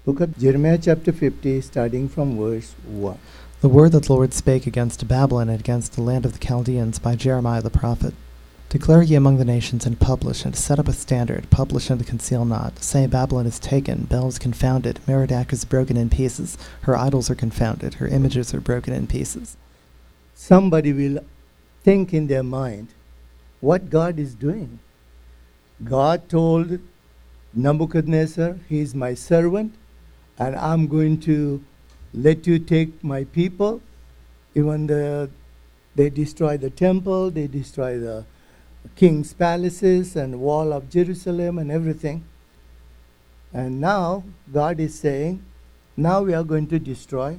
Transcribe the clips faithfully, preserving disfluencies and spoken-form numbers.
Book of Jeremiah chapter fifty, starting from verse one. The word that the Lord spake against Babylon and against the land of the Chaldeans by Jeremiah the prophet. Declare ye among the nations, and publish, and set up a standard, publish and conceal not. Say, Babylon is taken, Bel is confounded, Merodach is broken in pieces, her idols are confounded, her images are broken in pieces. Somebody will think in their mind what God is doing. God told Nebuchadnezzar, he is my servant, and I'm going to let you take my people. Even the, they destroy the temple, they destroy the king's palaces and wall of Jerusalem and everything. And now God is saying, now we are going to destroy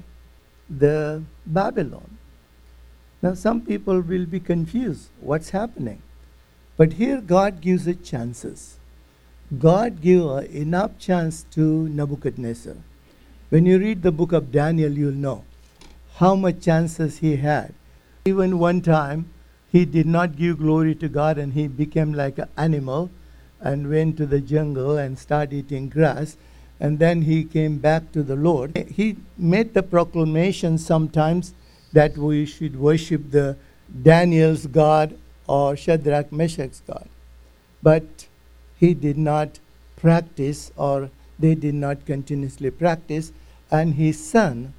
the Babylon. Now some people will be confused, what's happening? But here God gives it chances. God gave uh, enough chance to Nebuchadnezzar. When you read the book of Daniel, you'll know how much chances he had. Even one time, he did not give glory to God, and he became like an animal and went to the jungle and started eating grass. And then he came back to the Lord. He made the proclamation sometimes that we should worship the Daniel's God or Shadrach, Meshach's God. But he did not practice, or they did not continuously practice, and his son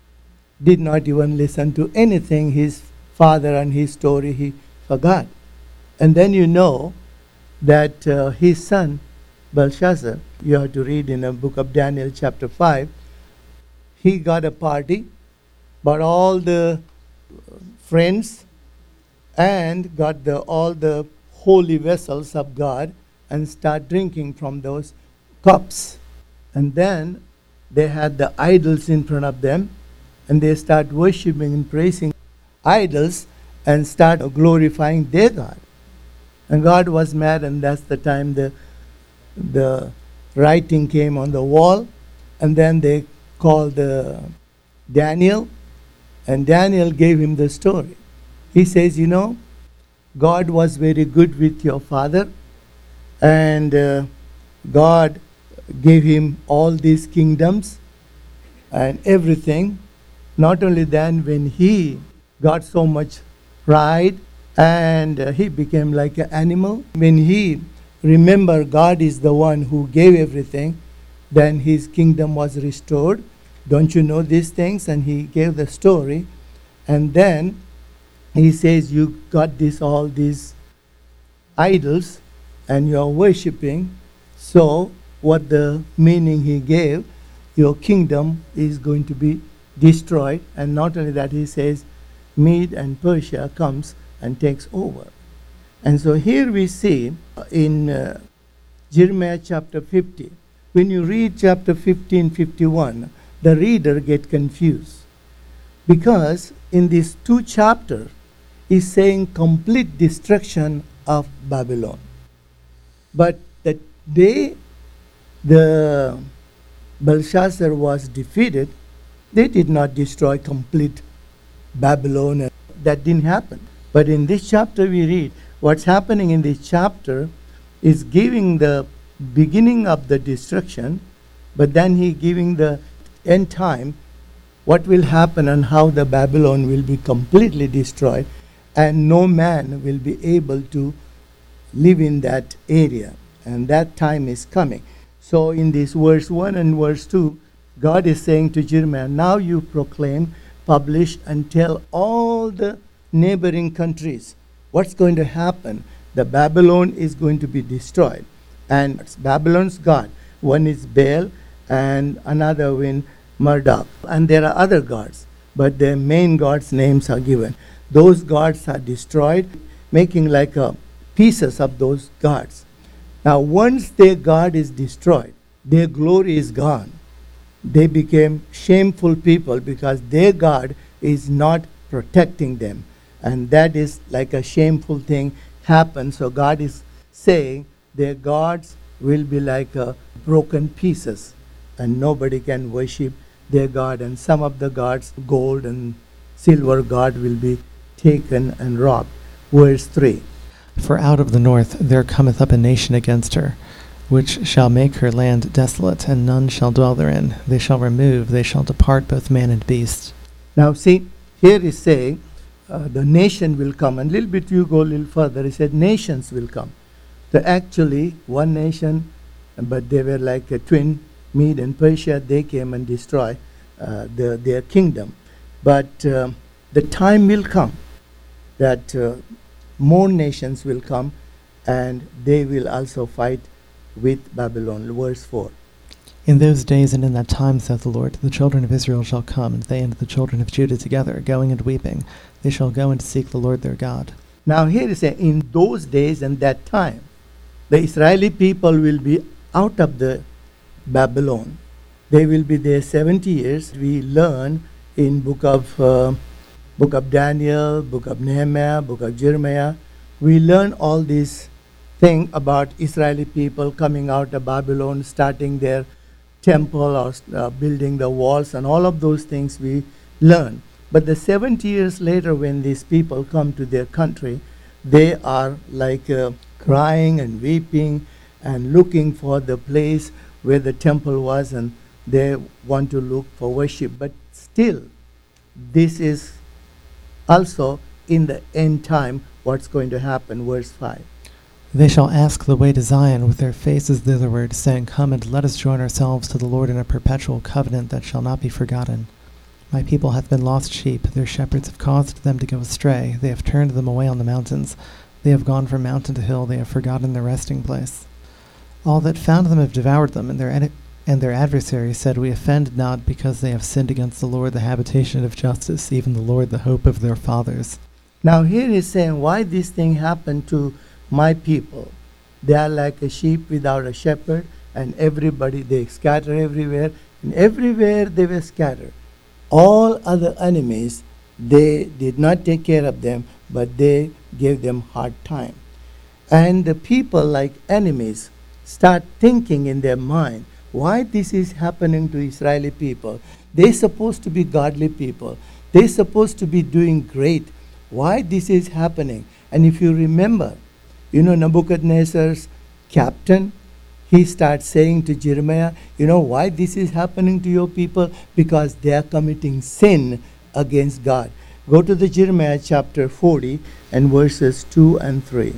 did not even listen to anything his father and his story he forgot. And then you know that uh, his son Belshazzar, you have to read in the book of Daniel chapter five, he got a party, but all the friends and got the all the holy vessels of God and start drinking from those cups. And then they had the idols in front of them, and they start worshiping and praising idols and start glorifying their God. And God was mad, and that's the time the the writing came on the wall, and then they called the Daniel, and Daniel gave him the story. He says, you know, God was very good with your father, and uh, God gave him all these kingdoms and everything. Not only then, when he got so much pride and uh, he became like an animal, when he remembered God is the one who gave everything, then his kingdom was restored. Don't you know these things? And he gave the story. And then he says, you got this all these idols and you are worshipping. So what the meaning he gave, your kingdom is going to be destroyed. And not only that, he says, Mede and Persia comes and takes over. And so here we see in uh, Jeremiah chapter fifty, when you read chapter fifteen, fifty-one, the reader get confused. Because in these two chapters, is saying complete destruction of Babylon. But the day the Belshazzar was defeated, they did not destroy complete Babylon. That didn't happen. But in this chapter we read, what's happening in this chapter is giving the beginning of the destruction, but then he giving the end time, what will happen and how the Babylon will be completely destroyed, and no man will be able to live in that area. And that time is coming. So in this verse one and verse two, God is saying to Jeremiah, now you proclaim, publish, and tell all the neighboring countries what's going to happen. The Babylon is going to be destroyed. And it's Babylon's God. One is Baal and another one Marduk. And there are other gods, but their main gods' names are given. Those gods are destroyed, making like a pieces of those gods. Now once their God is destroyed, their glory is gone. They became shameful people because their God is not protecting them. And that is like a shameful thing happens. So God is saying their gods will be like a broken pieces, and nobody can worship their God. And some of the gods, gold and silver god, will be taken and robbed. Verse three. For out of the north there cometh up a nation against her, which shall make her land desolate, and none shall dwell therein. They shall remove, they shall depart, both man and beast. Now see, here is saying uh, the nation will come. And a little bit you go a little further, he said nations will come. So actually one nation, but they were like a twin, Mede and Persia, they came and destroyed uh, the, their kingdom. But um, the time will come that uh, more nations will come and they will also fight with Babylon. Verse four. In those days and in that time, saith the Lord, the children of Israel shall come, and they and the children of Judah together, going and weeping. They shall go and seek the Lord their God. Now here is saying, in those days and that time, the Israeli people will be out of the Babylon. They will be there seventy years. We learn in book of uh, book of Daniel, book of Nehemiah, book of Jeremiah. We learn all these things about Israeli people coming out of Babylon, starting their temple or uh, building the walls, and all of those things we learn. But the seventy years later, when these people come to their country, they are like uh, crying and weeping and looking for the place where the temple was, and they want to look for worship. But still, this is also in the end time what's going to happen. Verse five. They shall ask the way to Zion with their faces thitherward, saying, Come and let us join ourselves to the Lord in a perpetual covenant that shall not be forgotten. My people hath been lost sheep, their shepherds have caused them to go astray, they have turned them away on the mountains, they have gone from mountain to hill, they have forgotten their resting place. All that found them have devoured them, and their ed- and their adversaries said, We offend not, because they have sinned against the Lord, the habitation of justice, even the Lord, the hope of their fathers. Now here is saying why this thing happened to my people. They are like a sheep without a shepherd, and everybody, they scatter everywhere, and everywhere they were scattered. All other enemies, they did not take care of them, but they gave them hard time. And the people, like enemies, start thinking in their mind, why this is happening to Israeli people? They're supposed to be godly people. They're supposed to be doing great. Why this is happening? And if you remember, you know, Nebuchadnezzar's captain, he starts saying to Jeremiah, you know why this is happening to your people? Because they are committing sin against God. Go to the Jeremiah chapter forty and verses two and three.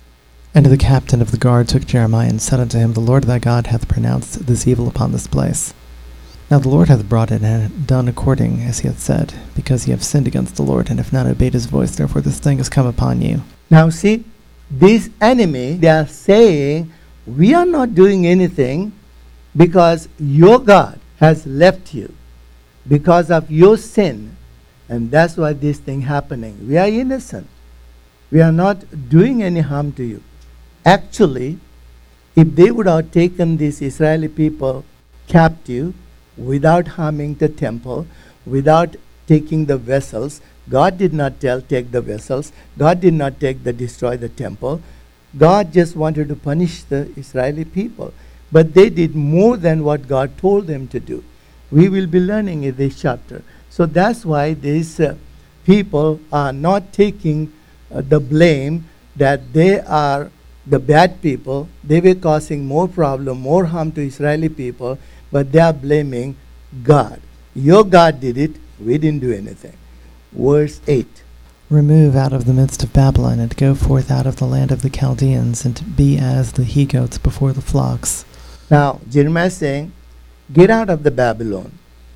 And the captain of the guard took Jeremiah and said unto him, The Lord thy God hath pronounced this evil upon this place. Now the Lord hath brought it and done according as he hath said, because ye have sinned against the Lord, and have not obeyed his voice, therefore this thing has come upon you. Now see, this enemy, they are saying, we are not doing anything because your God has left you because of your sin, and that's why this thing happening. We are innocent. We are not doing any harm to you. Actually, if they would have taken these Israeli people captive without harming the temple, without taking the vessels, God did not tell take the vessels. God did not take the destroy the temple. God just wanted to punish the Israeli people. But they did more than what God told them to do. We will be learning in this chapter. So that's why these uh, people are not taking uh, the blame that they are the bad people. They were causing more problem, more harm to Israeli people, but they are blaming God. Your God did it. We didn't do anything. Verse eight. Remove out of the midst of Babylon, and go forth out of the land of the Chaldeans, and be as the he-goats before the flocks. Now, Jeremiah is saying, get out of the Babylon.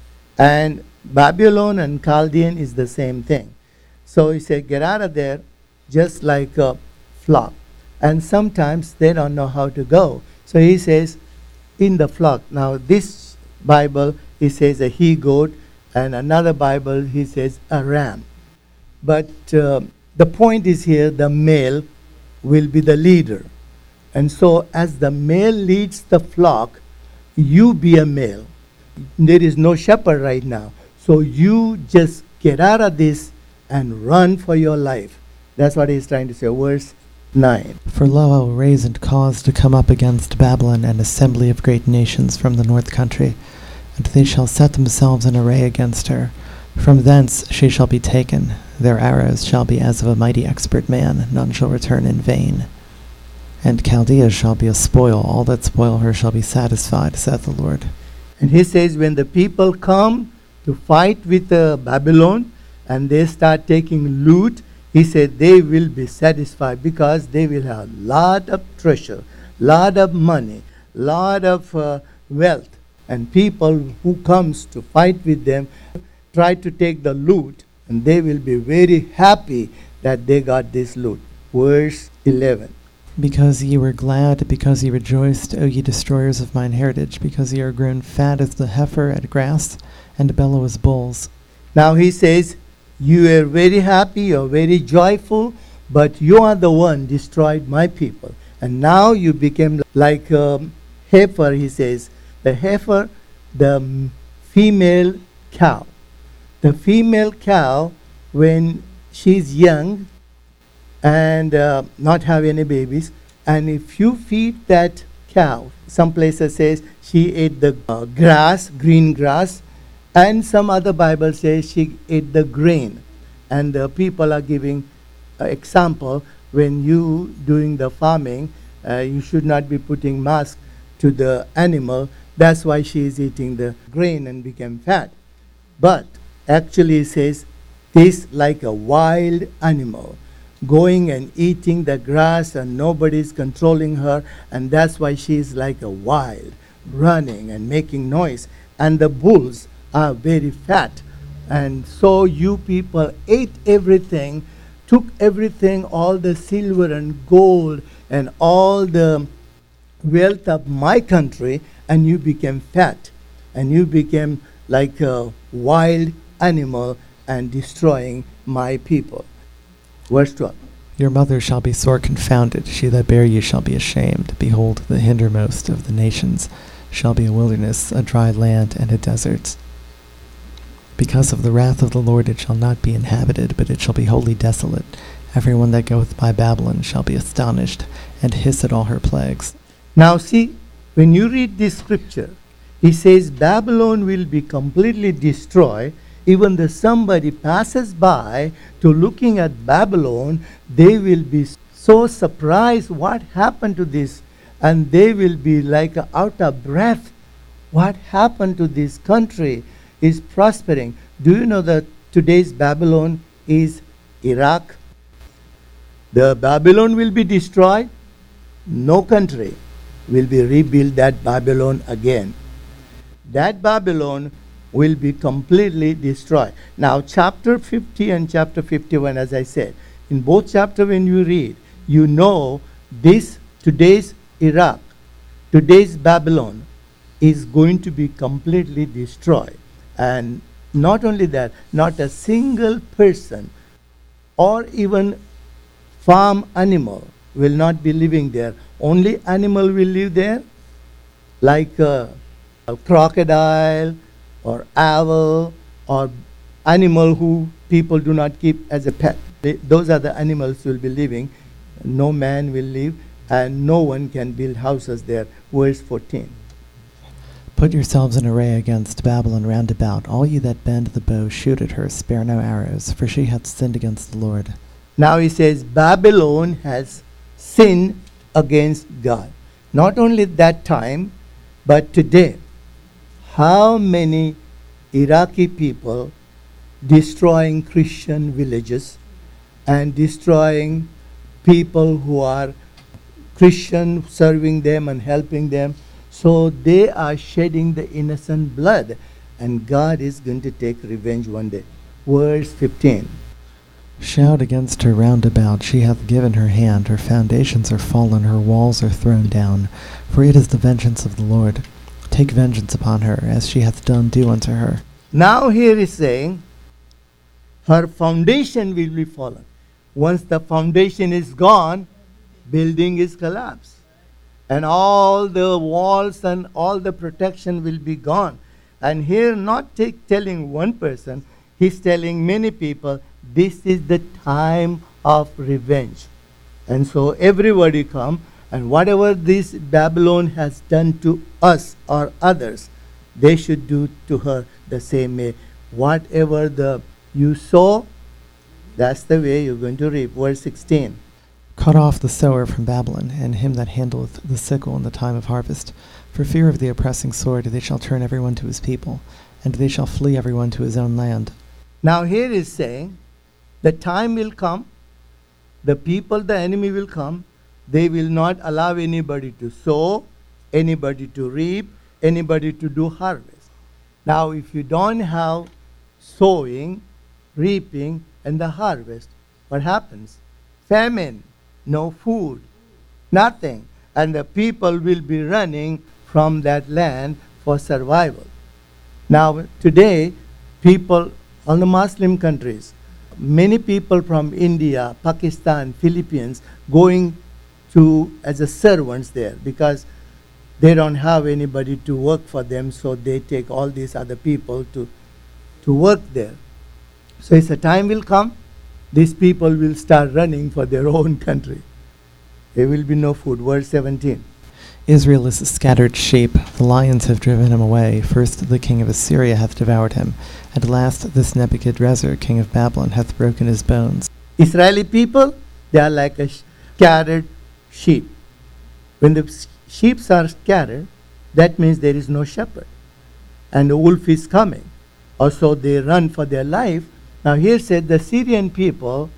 And Babylon and Chaldean is the same thing. So he said, get out of there, just like a flock. And sometimes they don't know how to go. So he says, in the flock. Now, this Bible, he says a he-goat, and another Bible, he says a ram. But uh, the point is here, the male will be the leader. And so as the male leads the flock, you be a male. There is no shepherd right now. So you just get out of this and run for your life. That's what he's trying to say. Verse nine. For lo, I will raise and cause to come up against Babylon an assembly of great nations from the north country, and they shall set themselves in array against her. From thence she shall be taken. Their arrows shall be as of a mighty expert man. None shall return in vain. And Chaldea shall be a spoil. All that spoil her shall be satisfied, saith the Lord. And he says, when the people come to fight with uh, Babylon and they start taking loot, he said they will be satisfied because they will have lot of treasure, lot of money, lot of uh, wealth. And people who comes to fight with them try to take the loot, and they will be very happy that they got this loot. Verse eleven. Because ye were glad, because ye rejoiced, O ye destroyers of mine heritage, because ye are grown fat as the heifer at grass, and bellow as bulls. Now he says, you are very happy, you are very joyful, but you are the one destroyed my people. And now you became like a heifer, he says. The heifer, the m- female cow. The female cow, when she's young and uh, not have any babies, and if you feed that cow, some places says she ate the uh, grass, green grass, and some other Bible says she ate the grain. And uh, people are giving uh, example, when you doing the farming, uh, you should not be putting mask to the animal. That's why she is eating the grain and became fat. But actually it says this like a wild animal, going and eating the grass and nobody's controlling her, and that's why she is like a wild, running and making noise. And the bulls are very fat. And so you people ate everything, took everything, all the silver and gold and all the wealth of my country, and you became fat. And you became like a wild animal and destroying my people. Verse twelve. Your mother shall be sore confounded, she that bare you shall be ashamed. Behold, the hindermost of the nations shall be a wilderness, a dry land, and a desert. Because of the wrath of the Lord it shall not be inhabited, but it shall be wholly desolate. Every one that goeth by Babylon shall be astonished, and hiss at all her plagues. Now see, when you read this scripture, he says Babylon will be completely destroyed. Even though somebody passes by to looking at Babylon, they will be so surprised what happened to this, and they will be like out of breath. What happened to this country is prospering. Do you know that today's Babylon is Iraq? The Babylon will be destroyed. No country will be rebuilt that Babylon again. That Babylon will be completely destroyed. Now, chapter fifty and chapter fifty-one, as I said, in both chapters when you read, you know this today's Iraq, today's Babylon is going to be completely destroyed. And not only that, not a single person or even farm animal will not be living there. Only animal will live there, like a, a crocodile, or owl, or animal who people do not keep as a pet. They, those are the animals who will be living. No man will live, and no one can build houses there. Verse fourteen. Put yourselves in array against Babylon round about. All ye that bend the bow, shoot at her, spare no arrows, for she hath sinned against the Lord. Now he says Babylon has sinned against God. Not only that time, but today. How many Iraqi people destroying Christian villages and destroying people who are Christian, serving them and helping them. So they are shedding the innocent blood, and God is going to take revenge one day. Verse fifteen. Shout against her round about, she hath given her hand, her foundations are fallen, her walls are thrown down. For it is the vengeance of the Lord. Take vengeance upon her, as she hath done do unto her. Now here is saying, her foundation will be fallen. Once the foundation is gone, building is collapsed. And all the walls and all the protection will be gone. And here not take, telling one person, he's telling many people, this is the time of revenge. And so everybody come, and whatever this Babylon has done to us or others, they should do to her the same way. Whatever the you sow, that's the way you're going to reap. Verse sixteen. Cut off the sower from Babylon, and him that handleth the sickle in the time of harvest. For fear of the oppressing sword they shall turn every one to his people, and they shall flee every one to his own land. Now here is saying, the time will come, the people, the enemy will come, they will not allow anybody to sow, anybody to reap, anybody to do harvest. Now if you don't have sowing, reaping, and the harvest, what happens? Famine, no food, nothing. And the people will be running from that land for survival. Now today, people on the Muslim countries, many people from India, Pakistan, Philippines, going to as a servants there because they don't have anybody to work for them, so they take all these other people to, to work there. So it's a time will come, these people will start running for their own country. There will be no food. Verse seventeen. Israel is a scattered sheep. The lions have driven him away. First the king of Assyria hath devoured him. At last this Nebuchadrezzar, king of Babylon, hath broken his bones. Israeli people, they are like a sh- scattered sheep. When the s- sheep are scattered, that means there is no shepherd. And the wolf is coming. Also they run for their life. Now here said the Syrian people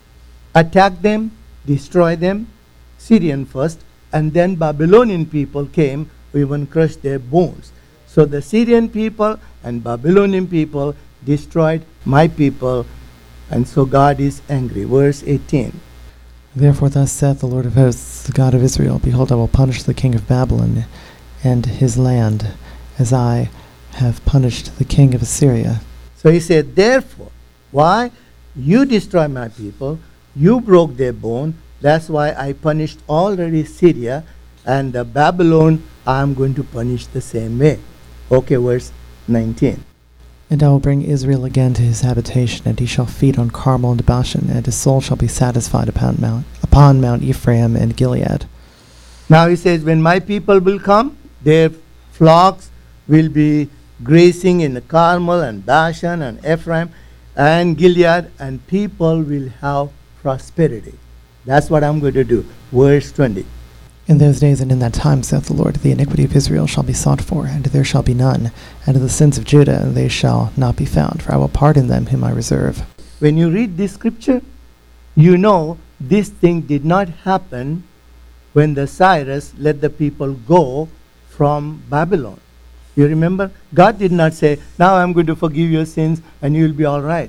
attack them, destroy them, Syrian first, and then Babylonian people came, even crushed their bones. So the Syrian people and Babylonian people destroyed my people, and so God is angry. Verse eighteen. Therefore thus saith the Lord of hosts, the God of Israel, Behold, I will punish the king of Babylon and his land, as I have punished the king of Assyria. So he said, therefore, why? You destroy my people, you broke their bone, that's why I punished already Syria, and the Babylon I am going to punish the same way. Okay, verse nineteen. And I will bring Israel again to his habitation, and he shall feed on Carmel and Bashan, and his soul shall be satisfied upon Mount, upon Mount Ephraim and Gilead. Now he says, when my people will come, their flocks will be grazing in the Carmel and Bashan and Ephraim and Gilead, and people will have prosperity. That's what I'm going to do. Verse twenty. In those days and in that time, saith the Lord, the iniquity of Israel shall be sought for, and there shall be none, and the sins of Judah they shall not be found, for I will pardon them whom I reserve. When you read this scripture, you know this thing did not happen when the Cyrus let the people go from Babylon. You remember? God did not say, now I'm going to forgive your sins and you'll be all right.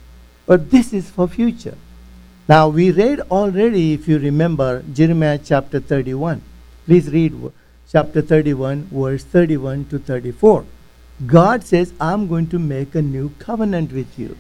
But this is for future. Now we read already, if you remember, Jeremiah chapter thirty-one. Please read w- chapter thirty-one, verse thirty-one to thirty-four. God says, I'm going to make a new covenant with you.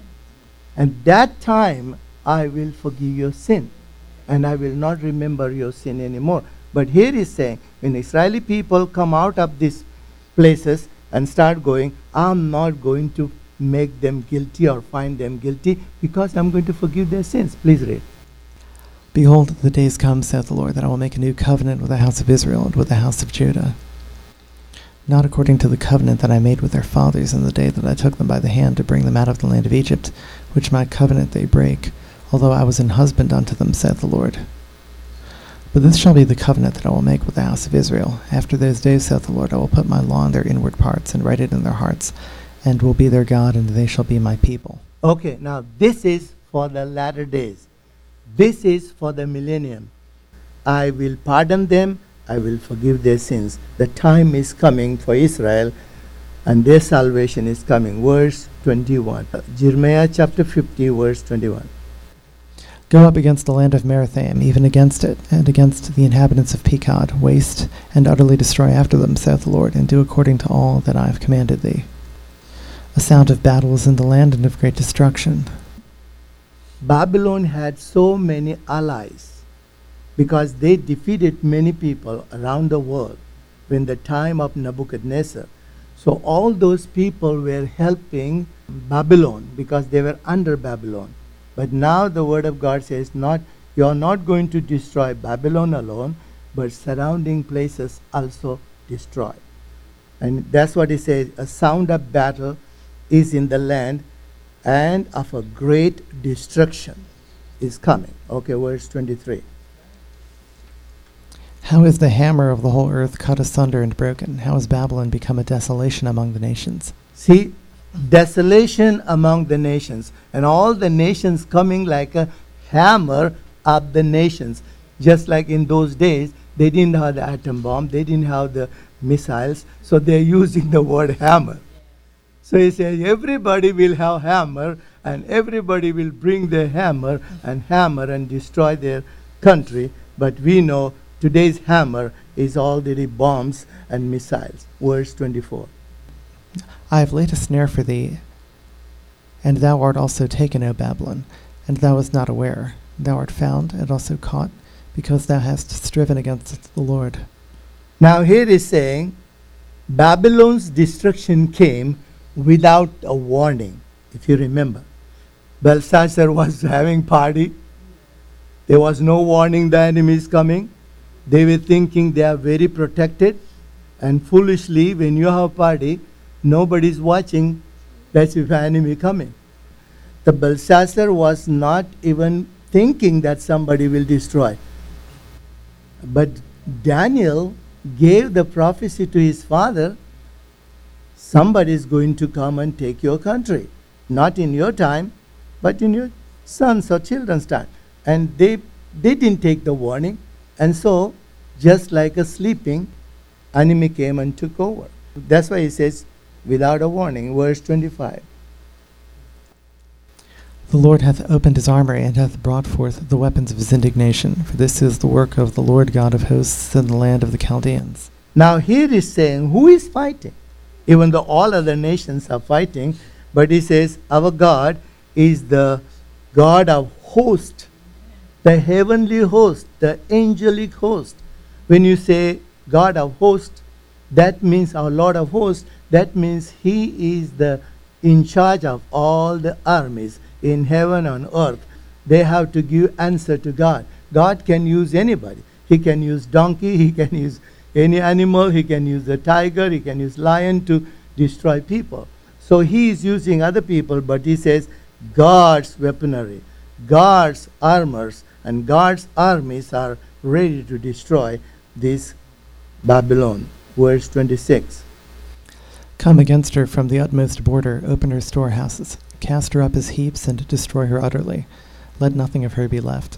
And that time I will forgive your sin. And I will not remember your sin anymore. But here he's saying, when Israeli people come out of these places and start going, I'm not going to make them guilty or find them guilty, because I'm going to forgive their sins. Please read. Behold, the days come, saith the Lord, that I will make a new covenant with the house of Israel and with the house of Judah, not according to the covenant that I made with their fathers in the day that I took them by the hand to bring them out of the land of Egypt, which my covenant they break, although I was an husband unto them, saith the Lord. But this shall be the covenant that I will make with the house of Israel. After those days, saith the Lord, I will put my law in their inward parts, and write it in their hearts, and will be their God, and they shall be my people. Okay, now this is for the latter days. This is for the millennium. I will pardon them. I will forgive their sins. The time is coming for Israel, and their salvation is coming. Verse twenty-one. Jeremiah chapter fifty, verse twenty-one. Go up against the land of Merathaim, even against it, and against the inhabitants of Pekod, waste and utterly destroy after them, saith the Lord, and do according to all that I have commanded thee. A sound of battle is in the land, and of great destruction. Babylon had so many allies because they defeated many people around the world in the time of Nebuchadnezzar. So all those people were helping Babylon because they were under Babylon. But now the word of God says, not you are not going to destroy Babylon alone, but surrounding places also destroy. And that's what he says, a sound of battle is in the land, and of a great destruction is coming. Okay, verse twenty-three. How is the hammer of the whole earth cut asunder and broken? How has Babylon become a desolation among the nations? See, desolation among the nations, and all the nations coming like a hammer of the nations. Just like in those days, they didn't have the atom bomb, they didn't have the missiles, so they're using the word hammer. So he says everybody will have hammer, and everybody will bring their hammer and hammer and destroy their country. But we know today's hammer is already bombs and missiles. Verse twenty-four. I have laid a snare for thee, and thou art also taken, O Babylon, and thou wast not aware. Thou art found and also caught, because thou hast striven against the Lord. Now here is saying, Babylon's destruction came without a warning, if you remember. Belshazzar was having party. There was no warning the enemy is coming. They were thinking they are very protected. And foolishly, when you have a party, nobody's watching. That's if an enemy coming. The Belshazzar was not even thinking that somebody will destroy. But Daniel gave the prophecy to his father, somebody is going to come and take your country. Not in your time, but in your sons or children's time. And they, they didn't take the warning. And so, just like a sleeping, enemy came and took over. That's why he says, without a warning, verse twenty-five. The Lord hath opened his armory, and hath brought forth the weapons of his indignation. For this is the work of the Lord God of hosts in the land of the Chaldeans. Now here is saying, who is fighting? Even though all other nations are fighting, but he says, our God is the God of host, the heavenly host, the angelic host. When you say God of host, that means our Lord of hosts, that means he is the in charge of all the armies in heaven and earth. They have to give answer to God. God can use anybody. He can use donkey, he can use any animal, he can use a tiger, he can use lion to destroy people. So he is using other people, but he says God's weaponry, God's armors, and God's armies are ready to destroy this Babylon. Verse twenty-six. Come against her from the utmost border, open her storehouses, cast her up as heaps, and destroy her utterly. Let nothing of her be left.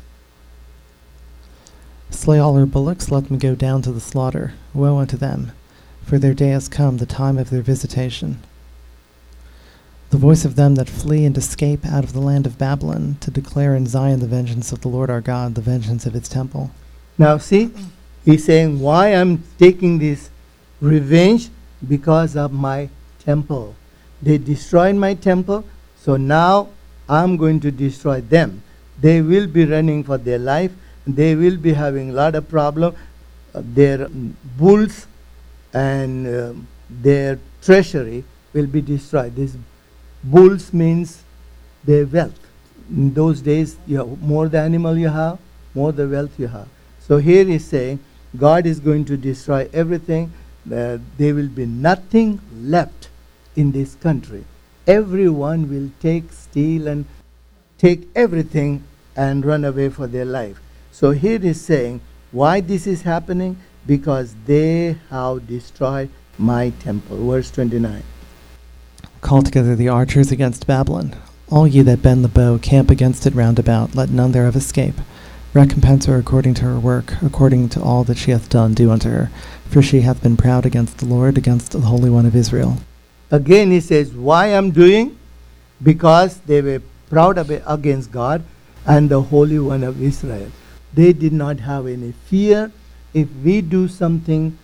Slay all her bullocks, let them go down to the slaughter. Woe unto them, for their day has come, the time of their visitation. The voice of them that flee and escape out of the land of Babylon, to declare in Zion the vengeance of the Lord our God, the vengeance of his temple. Now see, he's saying, why I'm taking this revenge? Because of my temple. They destroyed my temple, so now I'm going to destroy them. They will be running for their life. They will be having a lot of problem. Uh, their um, bulls and uh, their treasury will be destroyed. This bulls means their wealth. In those days, you have more the animal you have, more the wealth you have. So here he's saying, God is going to destroy everything. Uh, there will be nothing left in this country. Everyone will take, steal, and take everything and run away for their life. So here is saying, why this is happening? Because they have destroyed my temple. Verse twenty-nine. Call together the archers against Babylon. All ye that bend the bow, camp against it round about. Let none thereof escape. Recompense her according to her work, according to all that she hath done, do unto her. For she hath been proud against the Lord, against the Holy One of Israel. Again he says, why I'm doing? Because they were proud of it against God and the Holy One of Israel. They did not have any fear. If we do something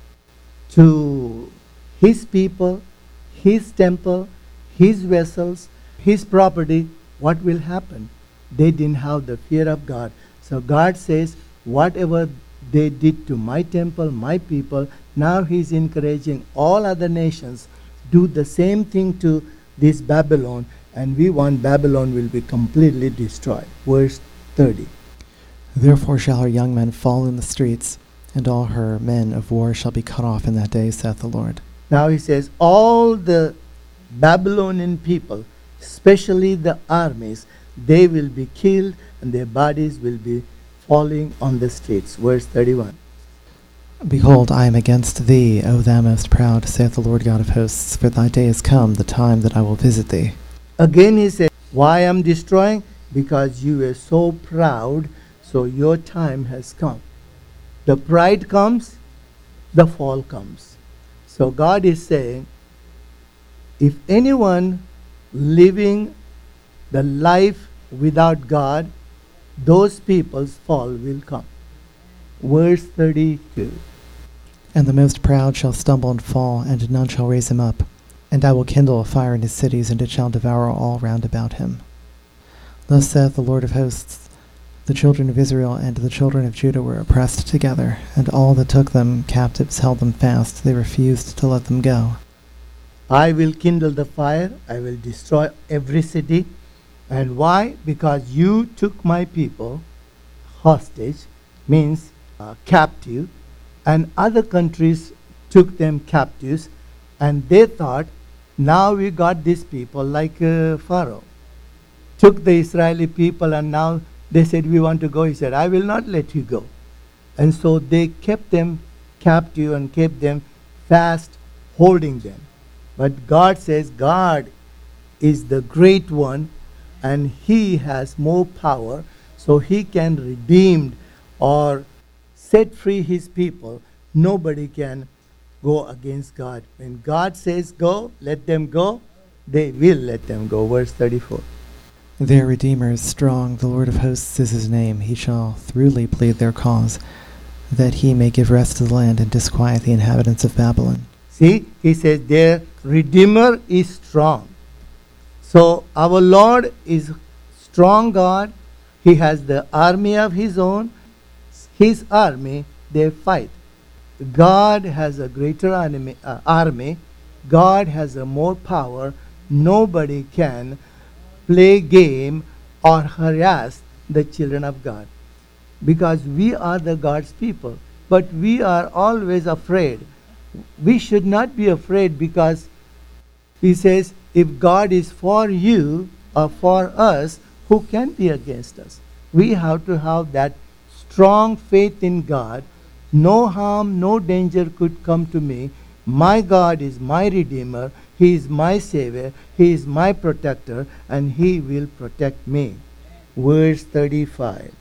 to his people, his temple, his vessels, his property, what will happen? They didn't have the fear of God. So God says, whatever they did to my temple, my people, now he's encouraging all other nations do the same thing to this Babylon, and we want Babylon will be completely destroyed. Verse thirty. Therefore shall her young men fall in the streets, and all her men of war shall be cut off in that day, saith the Lord. Now he says, all the Babylonian people, especially the armies, they will be killed and their bodies will be falling on the streets. Verse thirty-one. Behold, I am against thee, O thou most proud, saith the Lord God of hosts, for thy day is come, the time that I will visit thee. Again he said, why I'm destroying? Because you were so proud, so your time has come. The pride comes, the fall comes. So God is saying, if anyone living the life without God, those people's fall will come. Verse thirty-two. And the most proud shall stumble and fall, and none shall raise him up. And I will kindle a fire in his cities, and it shall devour all round about him. Thus saith the Lord of hosts, the children of Israel and the children of Judah were oppressed together, and all that took them captives held them fast. They refused to let them go. I will kindle the fire, I will destroy every city. And why? Because you took my people hostage, means uh, captive, and other countries took them captives, and they thought, now we got these people like uh, Pharaoh. Took the Israeli people, and now they said, we want to go. He said, I will not let you go. And so they kept them captive and kept them fast, holding them. But God says, God is the great one, and he has more power, so he can redeem or set free his people. Nobody can go against God. When God says go, let them go, they will let them go. Verse thirty-four. Their Redeemer is strong, the Lord of hosts is his name. He shall throughly plead their cause, that he may give rest to the land and disquiet the inhabitants of Babylon. See, he says their Redeemer is strong. So our Lord is strong God. He has the army of his own. His army, they fight. God has a greater army, uh, army. God has a more power. Nobody can play game or harass the children of God, because we are the God's people. But we are always afraid. We should not be afraid, because he says, if God is for you or for us, who can be against us? We have to have that strong faith in God. No harm, no danger could come to me. My God is my Redeemer. He is my Savior. He is my protector, and he will protect me. Verse thirty-five.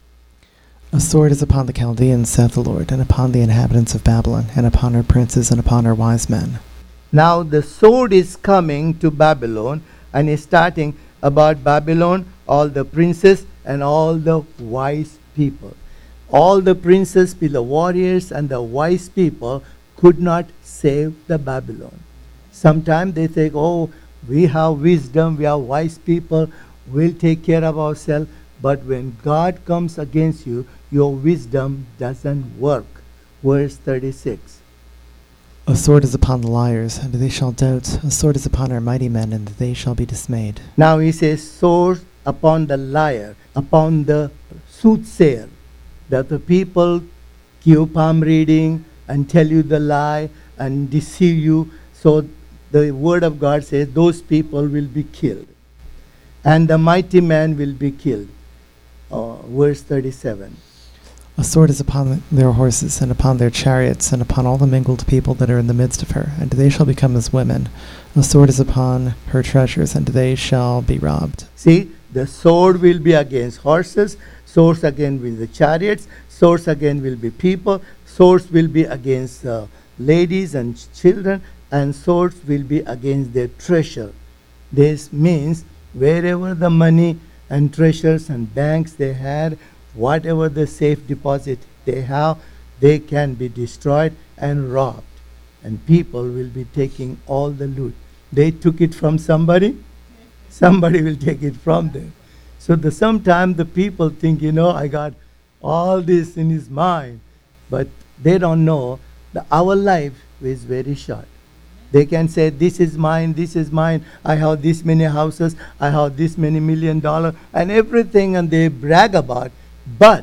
A sword is upon the Chaldeans, saith the Lord, and upon the inhabitants of Babylon, and upon her princes, and upon her wise men. Now the sword is coming to Babylon, and is starting about Babylon, all the princes and all the wise people. All the princes, the warriors, and the wise people could not save the Babylon. Sometimes they think, oh, we have wisdom, we are wise people, we'll take care of ourselves. But when God comes against you, your wisdom doesn't work. Verse thirty-six. A sword is upon the liars, and they shall dote. A sword is upon our mighty men, and they shall be dismayed. Now he says, sword upon the liar, upon the soothsayer, that the people give palm reading and tell you the lie and deceive you. So the word of God says those people will be killed, and the mighty man will be killed. Uh, verse thirty-seven. A sword is upon their horses, and upon their chariots, and upon all the mingled people that are in the midst of her, and they shall become as women. A sword is upon her treasures, and they shall be robbed. See, the sword will be against horses, swords again will be chariots, swords again will be people, swords will be against uh, ladies and ch- children, and swords will be against their treasure. This means wherever the money and treasures and banks they had, whatever the safe deposit they have, they can be destroyed and robbed. And people will be taking all the loot. They took it from somebody, somebody will take it from them. So the sometimes the people think, you know, I got all this in his mind. But they don't know that our life is very short. They can say, this is mine, this is mine, I have this many houses, I have this many million dollars, and everything, and they brag about. But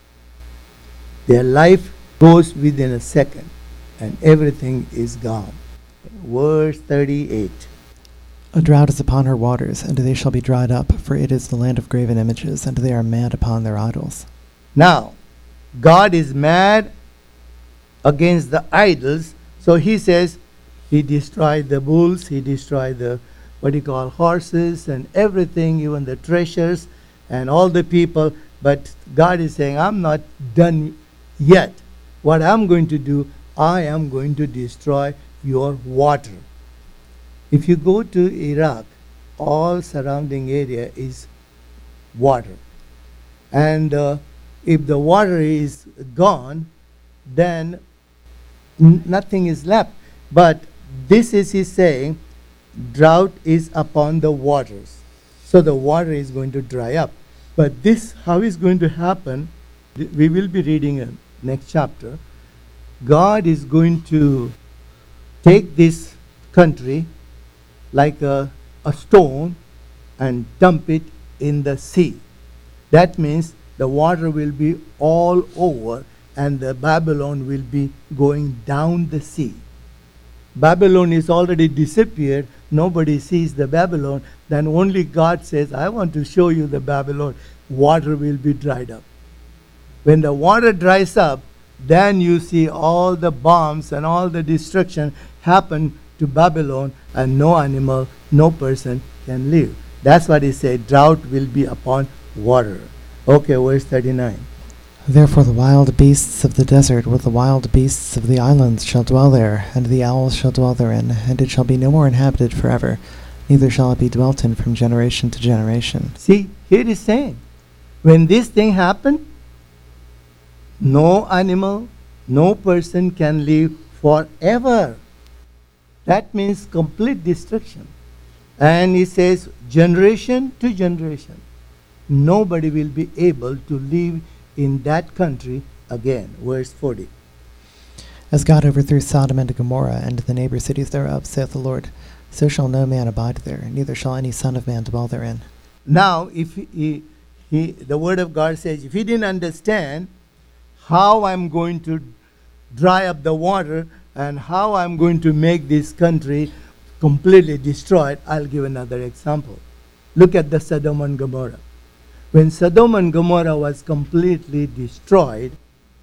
their life goes within a second, and everything is gone. Verse thirty-eight. A drought is upon her waters, and they shall be dried up, for it is the land of graven images, and they are mad upon their idols. Now, God is mad against the idols. So he says he destroyed the bulls, he destroyed the what you call horses and everything, even the treasures and all the people. But God is saying, I'm not done yet. What I'm going to do, I am going to destroy your water. If you go to Iraq, all surrounding area is water. And uh, if the water is gone, then n- nothing is left. But this is he saying, drought is upon the waters. So the water is going to dry up. But this, how is going to happen, we will be reading in next chapter. God is going to take this country like a, a stone and dump it in the sea. That means the water will be all over and the Babylon will be going down the sea. Babylon is already disappeared. Nobody sees the Babylon. Then only God says, I want to show you the Babylon. Water will be dried up. When the water dries up, then you see all the bombs and all the destruction happen to Babylon, and no animal, no person can live. That's what he said, drought will be upon water. Okay, verse thirty-nine. Therefore the wild beasts of the desert with the wild beasts of the islands shall dwell there, and the owls shall dwell therein, and it shall be no more inhabited forever, neither shall it be dwelt in from generation to generation. See, here is saying, when this thing happened, no animal, no person can live forever. That means complete destruction. And he says, generation to generation, nobody will be able to live in that country again. Verse forty. As God overthrew Sodom and Gomorrah and the neighbor cities thereof, saith the Lord, so shall no man abide there, neither shall any son of man dwell therein. Now, if he, he, the word of God says, if he didn't understand how I'm going to dry up the water and how I'm going to make this country completely destroyed, I'll give another example. Look at the Sodom and Gomorrah. When Sodom and Gomorrah was completely destroyed,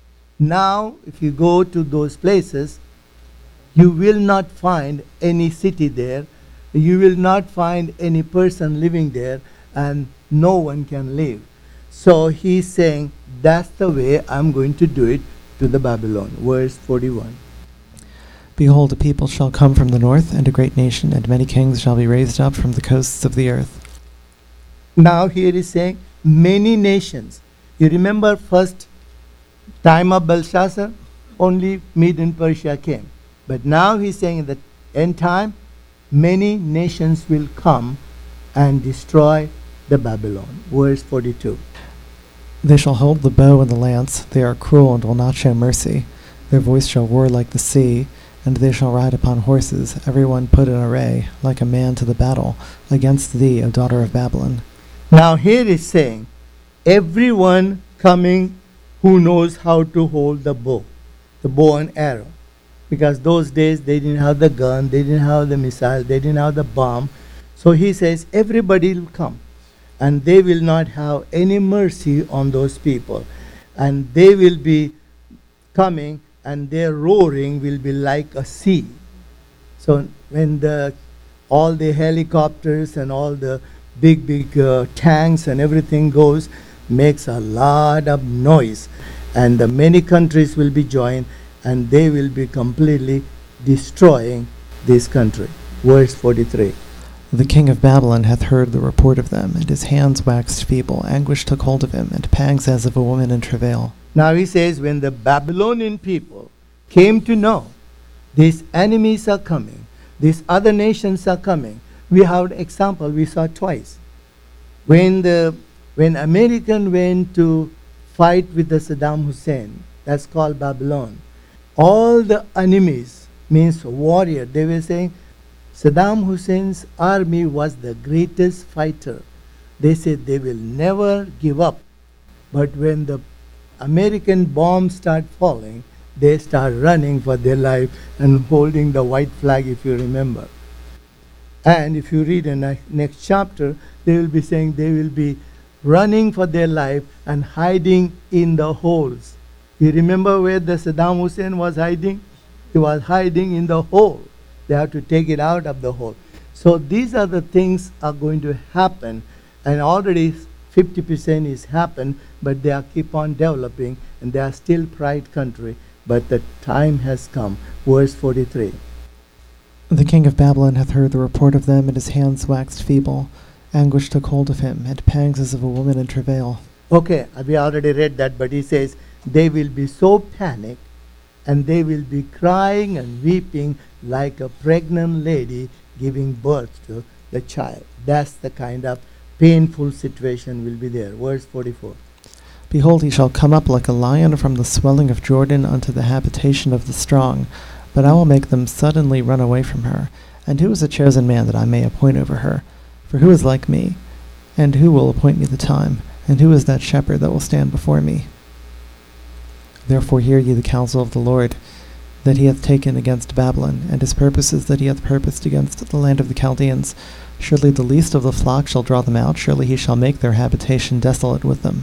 now if you go to those places, you will not find any city there, you will not find any person living there, and no one can live. So he's saying, that's the way I'm going to do it to the Babylon. Verse forty-one. Behold, a people shall come from the north, and a great nation, and many kings shall be raised up from the coasts of the earth. Now here is saying, many nations. You remember first time of Belshazzar, only Mede and Persia came. But now he's saying in the end time, many nations will come and destroy the Babylon. Verse forty-two. They shall hold the bow and the lance, they are cruel and will not show mercy. Their voice shall roar like the sea, and they shall ride upon horses, every one put in array, like a man to the battle, against thee, O daughter of Babylon. Now here is saying, everyone coming who knows how to hold the bow, the bow and arrow. Because those days they didn't have the gun, they didn't have the missile, they didn't have the bomb. So he says, everybody will come. And they will not have any mercy on those people. And they will be coming, and their roaring will be like a sea. So when the all the helicopters and all the big, big uh, tanks and everything goes, makes a lot of noise. And the many countries will be joined, and they will be completely destroying this country. Verse forty-three. The king of Babylon hath heard the report of them, and his hands waxed feeble. Anguish took hold of him, and pangs as of a woman in travail. Now he says, when the Babylonian people came to know these enemies are coming, these other nations are coming. We have an example we saw twice. When the when American went to fight with the Saddam Hussein, that's called Babylon, all the enemies, means warrior, they were saying, Saddam Hussein's army was the greatest fighter. They said they will never give up. But when the American bombs start falling, they start running for their life and holding the white flag, if you remember. And if you read in the next chapter, they will be saying they will be running for their life and hiding in the holes. You remember where the Saddam Hussein was hiding? He was hiding in the hole. They have to take it out of the hole. So these are the things are going to happen, and already fifty percent is happened, but they are keep on developing, and they are still pride country. But the time has come. Verse forty-three. The king of Babylon hath heard the report of them, and his hands waxed feeble. Anguish took hold of him, and pangs as of a woman in travail. Okay, we already read that, but he says they will be so panicked, and they will be crying and weeping like a pregnant lady giving birth to the child. That's the kind of painful situation will be there. Verse forty-four. Behold, he shall come up like a lion from the swelling of Jordan unto the habitation of the strong. But I will make them suddenly run away from her. And who is a chosen man that I may appoint over her? For who is like me? And who will appoint me the time? And who is that shepherd that will stand before me? Therefore hear ye the counsel of the Lord, that he hath taken against Babylon, and his purposes that he hath purposed against the land of the Chaldeans. Surely the least of the flock shall draw them out. Surely he shall make their habitation desolate with them.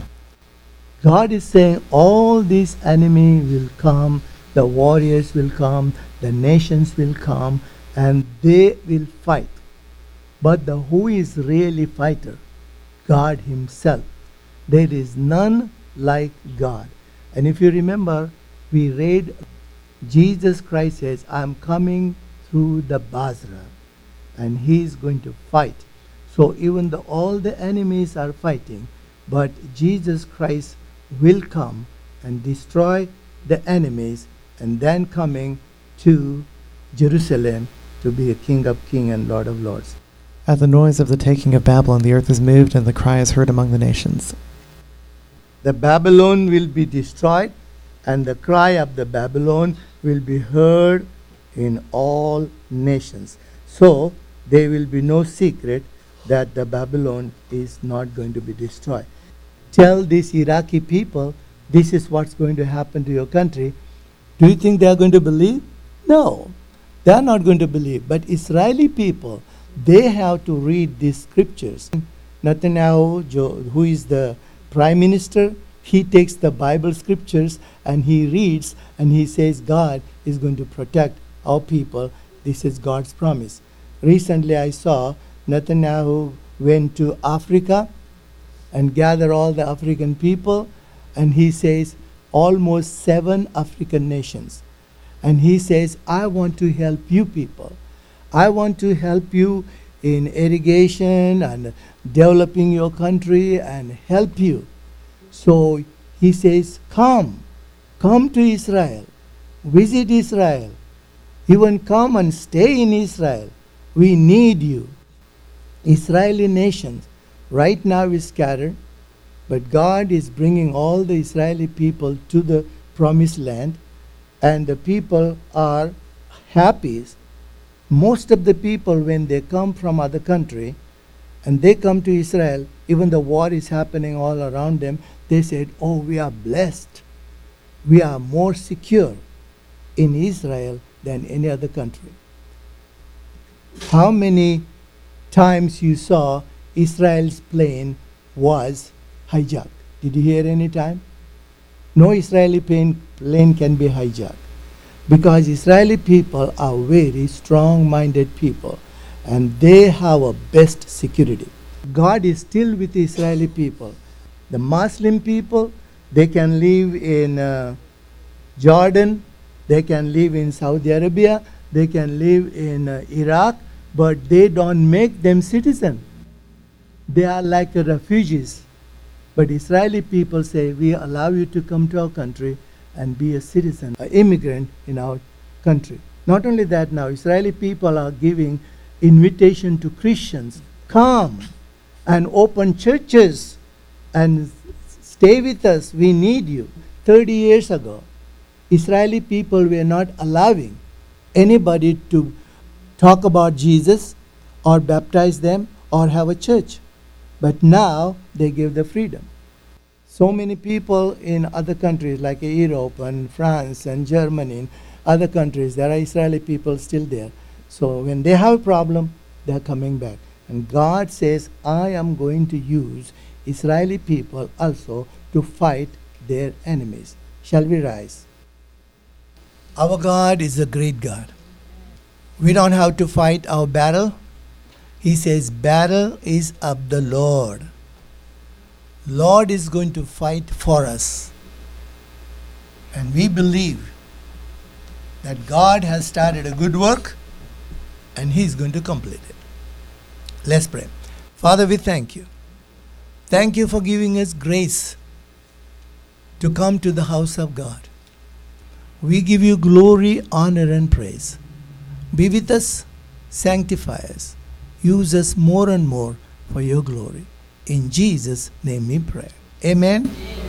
God is saying all these enemy will come, the warriors will come, the nations will come, and they will fight. But the who is really fighter? God himself. There is none like God. And if you remember, we read Jesus Christ says, I am coming through the Basra, and he is going to fight. So even though all the enemies are fighting, but Jesus Christ will come and destroy the enemies, and then coming to Jerusalem to be a King of kings and Lord of lords. At the noise of the taking of Babylon, the earth is moved, and the cry is heard among the nations. The Babylon will be destroyed, and the cry of the Babylon will be heard in all nations. So there will be no secret that the Babylon is not going to be destroyed. Tell these Iraqi people, this is what's going to happen to your country. Do you think they are going to believe? No, they are not going to believe. But Israeli people, they have to read these scriptures. Netanyahu, who is the prime minister, he takes the Bible scriptures and he reads and he says God is going to protect our people. This is God's promise. Recently I saw Netanyahu went to Africa and gathered all the African people, and he says almost seven African nations. And he says, I want to help you people. I want to help you in irrigation and developing your country and help you. So he says, come, come to Israel, visit Israel, even come and stay in Israel. We need you. Israeli nations right now is scattered, but God is bringing all the Israeli people to the promised land, and the people are happy. Most of the people, when they come from other country and they come to Israel, even the war is happening all around them, they said, oh, we are blessed. We are more secure in Israel than any other country. How many times you saw Israel's plane was hijacked? Did you hear any time? No Israeli plane, plane can be hijacked, because Israeli people are very strong-minded people, and they have a best security. God is still with the Israeli people. The Muslim people, they can live in uh, Jordan, they can live in Saudi Arabia, they can live in uh, Iraq, but they don't make them citizens. They are like uh, refugees. But Israeli people say, we allow you to come to our country and be a citizen, an immigrant in our country. Not only that, now Israeli people are giving invitation to Christians, come and open churches and stay with us, we need you. thirty years ago, Israeli people were not allowing anybody to talk about Jesus or baptize them or have a church. But now they give the freedom. So many people in other countries like Europe and France and Germany and other countries, there are Israeli people still there. So when they have a problem, they are coming back. And God says, I am going to use Israeli people also to fight their enemies. Shall we rise? Our God is a great God. We don't have to fight our battle. He says, battle is of the Lord. Lord is going to fight for us. And we believe that God has started a good work and He is going to complete it. Let's pray. Father, we thank you. Thank you for giving us grace to come to the house of God. We give you glory, honor, and praise. Be with us, sanctify us, use us more and more for your glory. In Jesus' name we pray. Amen. Amen.